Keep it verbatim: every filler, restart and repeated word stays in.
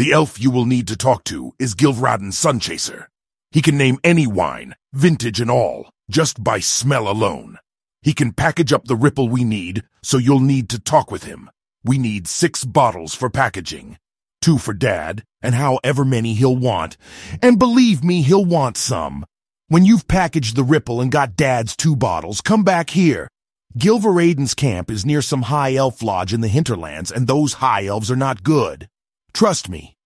The elf you will need to talk to is Gilvradin Sunchaser. He can name any wine, vintage and all, just by smell alone. He can package up the ripple we need, so you'll need to talk with him. We need six bottles for packaging. Two for Dad, and however many he'll want. And believe me, he'll want some. When you've packaged the ripple and got Dad's two bottles, come back here. Gilveraden's camp is near some high elf lodge in the hinterlands, and those high elves are not good. Trust me,